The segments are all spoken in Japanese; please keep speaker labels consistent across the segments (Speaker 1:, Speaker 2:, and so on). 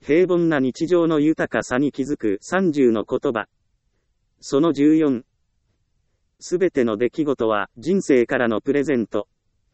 Speaker 1: 平凡な日常の豊かさに気づく30の言葉。その14。すべての出来事は人生からのプレゼント。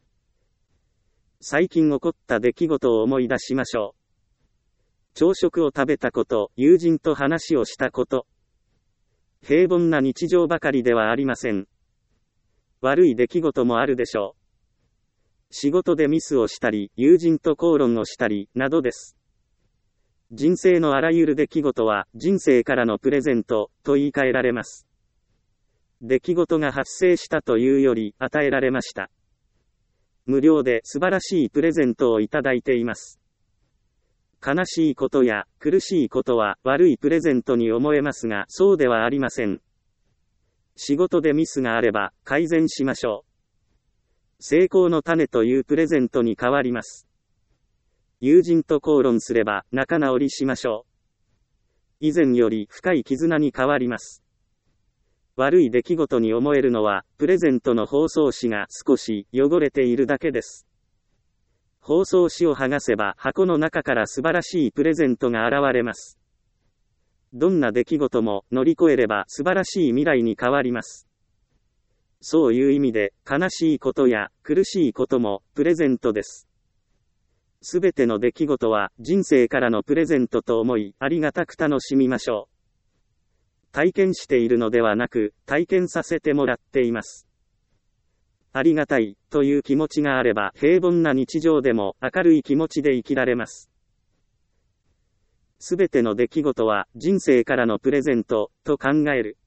Speaker 1: 最近起こった出来事を思い出しましょう。朝食を食べたこと、友人と話をしたこと。平凡な日常ばかりではありません。悪い出来事もあるでしょう。仕事でミスをしたり、友人と口論をしたり、などです。人生のあらゆる出来事は人生からのプレゼントと言い換えられます。出来事が発生したというより与えられました。無料で素晴らしいプレゼントをいただいています。悲しいことや苦しいことは悪いプレゼントに思えますが、そうではありません。仕事でミスがあれば改善しましょう。成功の種というプレゼントに変わります。友人と口論すれば仲直りしましょう。以前より深い絆に変わります。悪い出来事に思えるのは、プレゼントの包装紙が少し汚れているだけです。包装紙を剥がせば箱の中から素晴らしいプレゼントが現れます。どんな出来事も乗り越えれば素晴らしい未来に変わります。そういう意味で、悲しいことや苦しいこともプレゼントです。すべての出来事は人生からのプレゼントと思い、ありがたく楽しみましょう。体験しているのではなく、体験させてもらっています。ありがたいという気持ちがあれば、平凡な日常でも明るい気持ちで生きられます。すべての出来事は人生からのプレゼントと考える。